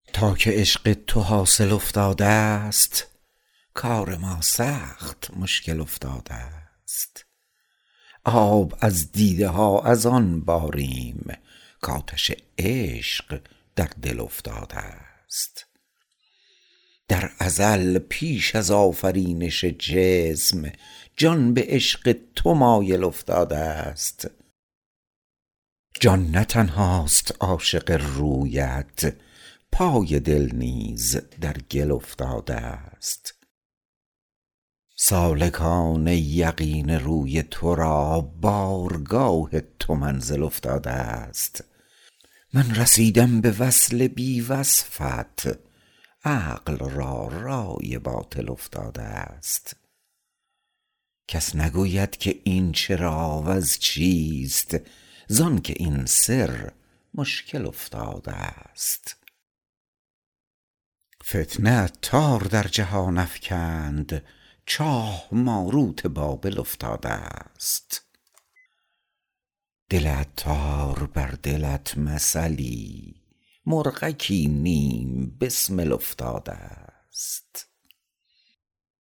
تا که عشق تو حاصل افتاده است، کار ما سخت مشکل افتاده است. آب از دیده ها از آن باریم، کآتش عشق در دل افتاده است. در ازل پیش از آفرینش جسم، جان به عشق تو مایل افتاده است. جان نه تنهاست عاشق رویت، پای دل نیز در گل افتاده است. سالکان یقین روی تو را، بارگاه تو منزل افتاده است. من رسیدم به وصل بی وصفت، عقل را رای باطل افتاده است. کس نگوید که این چرا وز چیست، زان که این سر مشکل افتاده است. فتنه عطار در جهان افکند، چاه ماروت بابل افتاده است. دل عطار بر دلت مثلی، مرغکی نیم بسمل افتاده است.